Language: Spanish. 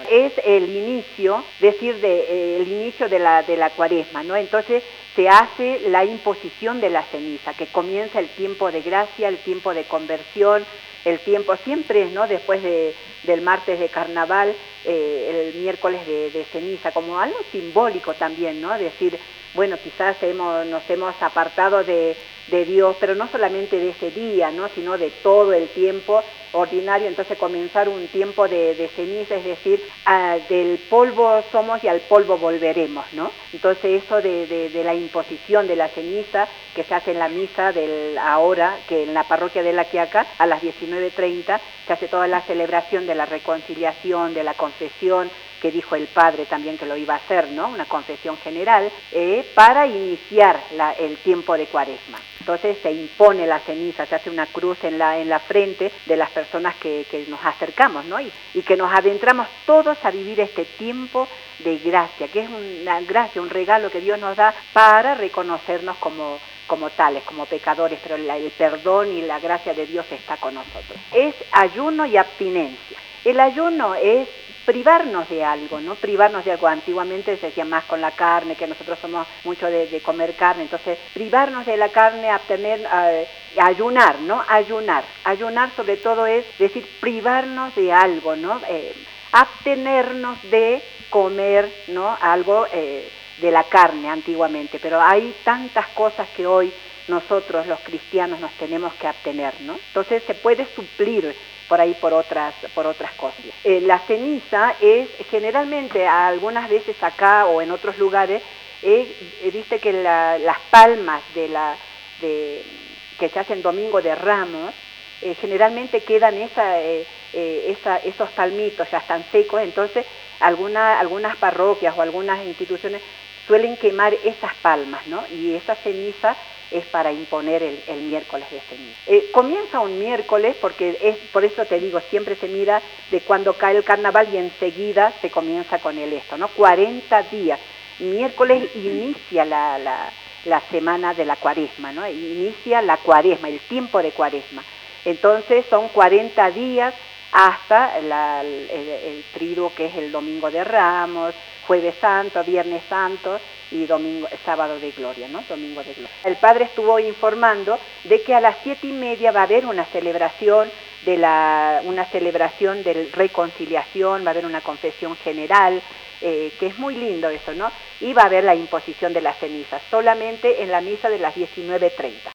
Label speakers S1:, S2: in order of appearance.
S1: es el inicio, el inicio de la cuaresma, ¿no? Entonces se hace la imposición de la ceniza, que comienza el tiempo de gracia, el tiempo de conversión, el tiempo siempre, ¿no? Después del martes de carnaval, el miércoles de ceniza, como algo simbólico también, ¿no? Decir, bueno, quizás nos hemos apartado de Dios, pero no solamente de ese día, ¿no? Sino de todo el tiempo ordinario. Entonces comenzar un tiempo de ceniza, es decir, del polvo somos y al polvo volveremos, ¿no? Entonces eso de la imposición de la ceniza, que se hace en la misa ahora, que en la parroquia de La Quiaca, a las 19:30, se hace toda la celebración de la reconciliación, de la confesión, que dijo el padre también que lo iba a hacer, ¿no? Una confesión general, para iniciar el tiempo de cuaresma. Entonces se impone la ceniza, se hace una cruz en la frente de las personas que nos acercamos, ¿no? Y que nos adentramos todos a vivir este tiempo de gracia, que es una gracia, un regalo que Dios nos da para reconocernos como tales, como pecadores, pero el perdón y la gracia de Dios está con nosotros. Es ayuno y abstinencia. El ayuno es privarnos de algo, ¿no? Privarnos de algo. Antiguamente se decía más con la carne, que nosotros somos mucho de comer carne, entonces privarnos de la carne, ayunar, ¿no? Ayunar sobre todo es decir, privarnos de algo, ¿no? Abstenernos de comer, ¿no? Algo de la carne antiguamente, pero hay tantas cosas que hoy nosotros los cristianos nos tenemos que abstener, ¿no? Entonces se puede suplir por ahí por otras cosas. La ceniza es generalmente, algunas veces acá o en otros lugares, viste que las palmas que se hacen Domingo de Ramos, generalmente quedan esos palmitos, ya están secos, entonces algunas parroquias o algunas instituciones suelen quemar esas palmas, ¿no? Y esa ceniza es para imponer el miércoles de ceniza. Comienza un miércoles porque por eso te digo, siempre se mira de cuando cae el carnaval y enseguida se comienza con esto, ¿no? 40 días. Miércoles inicia la semana de la cuaresma, ¿no? Inicia la cuaresma, el tiempo de cuaresma. Entonces son 40 días hasta el triduo, que es el Domingo de Ramos, Jueves Santo, Viernes Santo y sábado de gloria, ¿no? Domingo de gloria. El padre estuvo informando de que a las 7:30 va a haber una celebración de reconciliación, va a haber una confesión general, que es muy lindo eso, ¿no? Y va a haber la imposición de las cenizas, solamente en la misa de las 19:30.